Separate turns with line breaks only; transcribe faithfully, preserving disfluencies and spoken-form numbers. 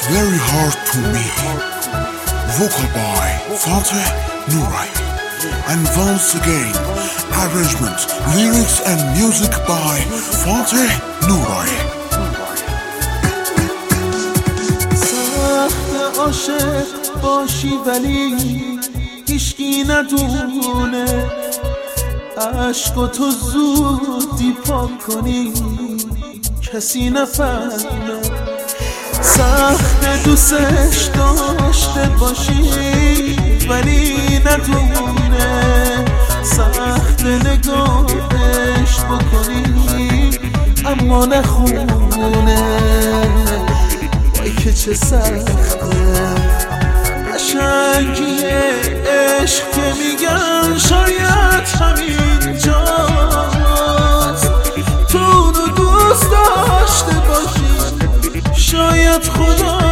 Very Hard to Me. Vocal by Fateh Nurai. And once again, arrangement, lyrics and music by Fateh Nurai.
سخت عاشق باشی ولی هیچکی ندونه، عشق و تو زودی پاک کنی کسی نفهمه. سخت دوستش داشته باشی ولی ندونه، سخت نگاهش بکنی اما نخونه. وای که چه سخته قشنگی عشق که میگن شاید همین جاست. تو اونو دوست داشته باشی شاید خدا